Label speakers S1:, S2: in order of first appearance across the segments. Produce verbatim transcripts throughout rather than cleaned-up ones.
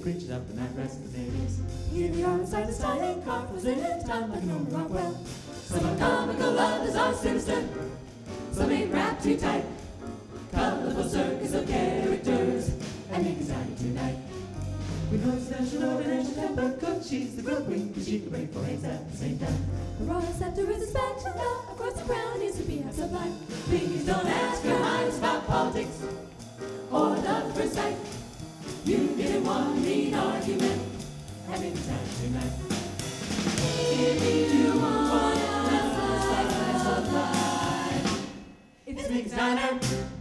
S1: creatures of the night rest the days. Here we are inside the styling car, frozen in time like Norman Rockwell. Some are comical, others are sinister, some ain't wrapped too tight. Colorful circus of characters and anxiety tonight. We know it's national and ancient temper cook. She's the grilled queen, cause she can break four eggs at the same time. The royal scepter is a spatula, of course the crown needs to be half sublime. Please don't ask your highness about politics or love at first sight. You didn't want mean argument having time tonight. Give me you want a slice of life. It's Mickey's Diner.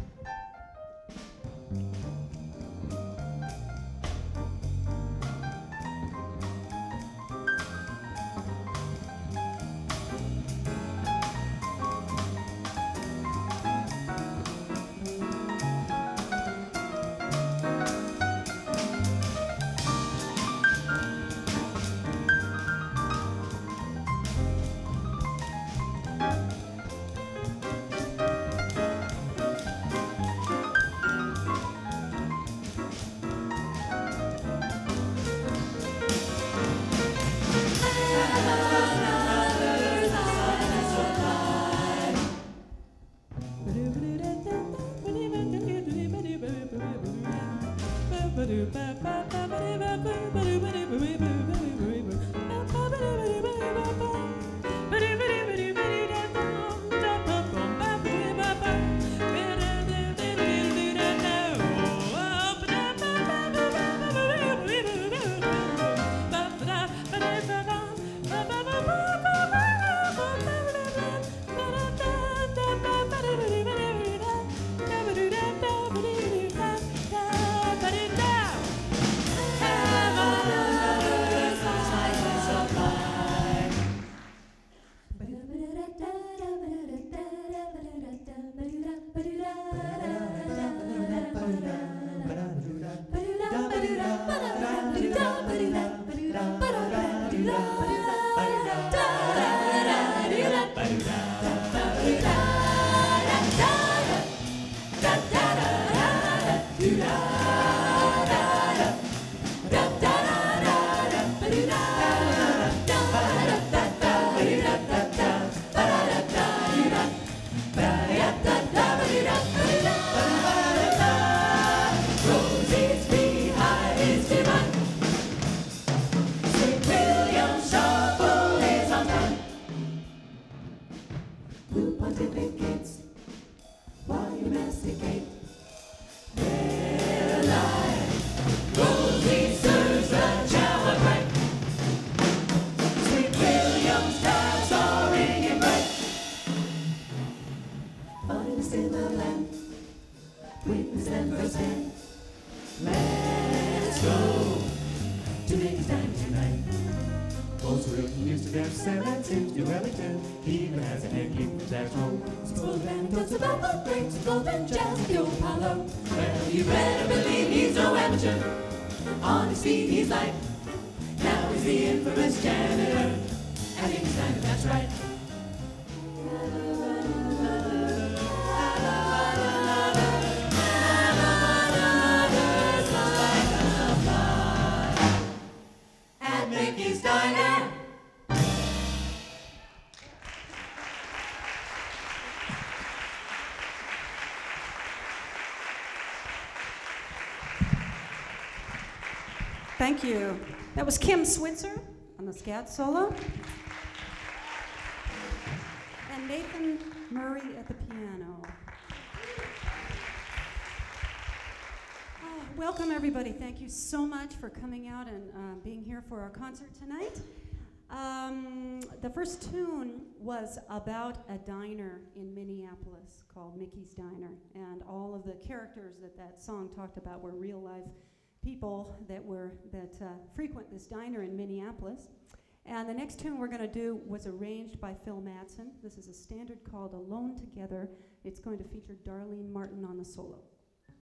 S2: Thank you. That was Kim Switzer on the scat solo. And Nathan Murray at the piano. Oh, welcome, everybody. Thank you so much for coming out and uh, being here for our concert tonight. Um, the first tune was about a diner in Minneapolis called Mickey's Diner. And all of the characters that that song talked about were real life people that were that uh, frequent this diner in Minneapolis. And the next tune we're going to do was arranged by Phil Madsen. This is a standard called Alone Together. It's going to feature Darlene Martin on the solo.